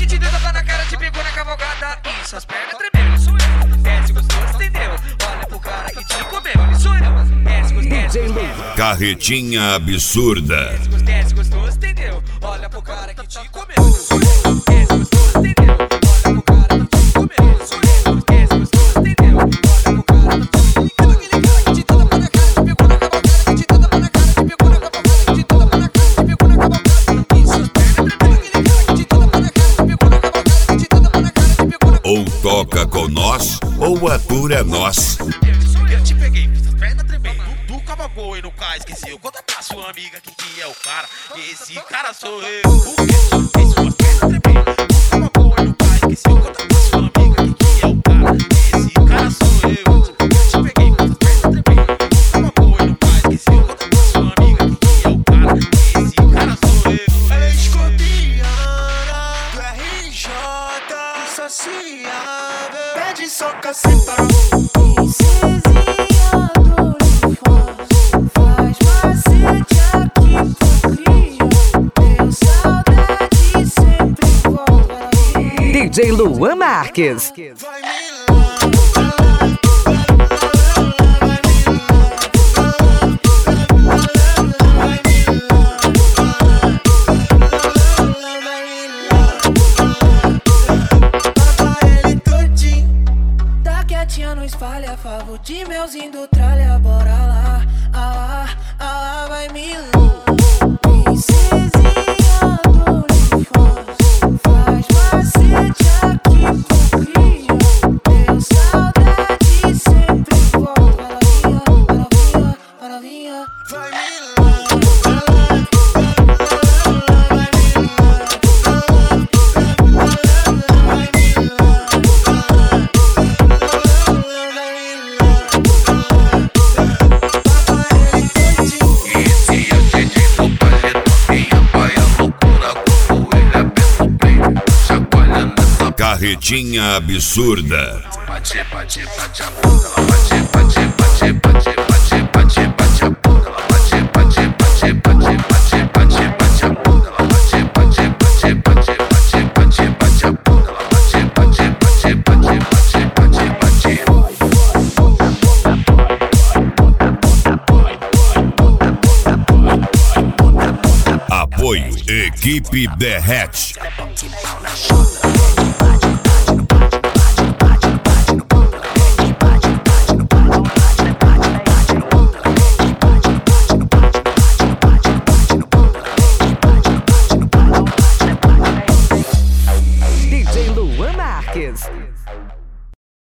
te deu tapa na cara, te pegou na cavalgada e suas pernas tremeu. Isso eu. Desce gostoso, entendeu? Olha pro cara que te comeu. Isso eu. Desce gostoso. Carretinha absurda. Desce gostoso, entendeu? Olha pro cara que te comeu. Isso eu. Desce gostoso, entendeu? Olha pro cara que te comeu. Isso eu. Desce gostoso, entendeu? Olha pro cara que te comeu. Aquele cara que te deu tapa na cara, te pegou na cavalgada, que te deu tapa na cara, te pegou na cavalgada, que te deu tapa na cara, te pegou na cavalgada e suas pernas tremeu. Aquele cara que te deu tapa na cara, te pegou na cavalgada, que te deu tapa na cara, te pegou na cavalgada. Ou toca com nós, ou a tour é nós. Eu te peguei, fiz as pernas tremer. Tu cavalgou e no cais, esqueceu. Conta pra sua amiga que é o cara. Esse cara sou eu. Fez suas pernas tremer. Tu cavalgou e no cais, esqueceu. Conta pra sua amiga que é o cara. Esse cara sou eu. Eu te peguei, fiz as pernas tremer. Tu cavalgou e no cais, esqueceu. Conta pra sua amiga que é o cara. Esse cara sou eu. Ela é escorpiana do RJ, insaciável, pede só caceta. DJ Luan Marques. Vai me não espalha, favor de melzinho do tralha, bora lá, vai me princesinha do uniforme, faz macete aqui pro Rio, tenho saudade sempre volta, para novinha, vai me Carretinha absurda. Bate, bate, bate a bunda, ela bate, bate, bate, bate, bate, bate, bate a bunda, ela bate, bate, bate, bate, bate, bate, bate a bunda, ela bate, bate, bate, bate, bate, bate, bate a bunda, ela bate, bate, bate, bate, bate, bate. Apoio Equipe Derrete. DJ Luan Marques.